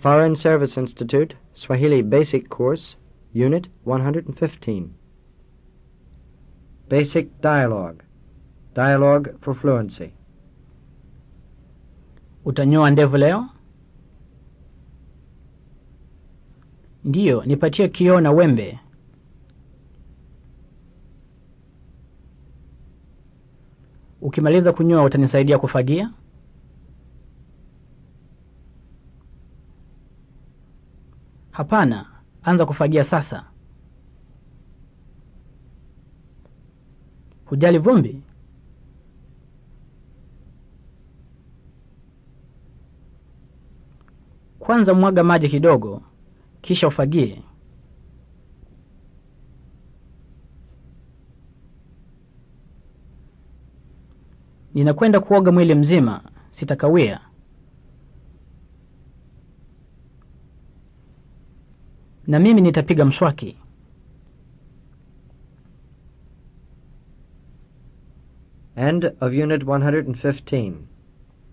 Foreign Service Institute, Swahili Basic Course, Unit 115. Basic Dialogue. Dialogue for Fluency. Utanyoa ndevu leo? Ndiyo, nipatie kioo na wembe. Ukimaliza kunyoa utanisaidia kufagia? Hapana, anza kufagia sasa. Hujali vumbi? Kwanza mwaga maji kidogo, kisha ufagie. Ninakwenda kuoga mwili mzima, sitakawia. Na mimi nitapiga mswaki. End of Unit 115.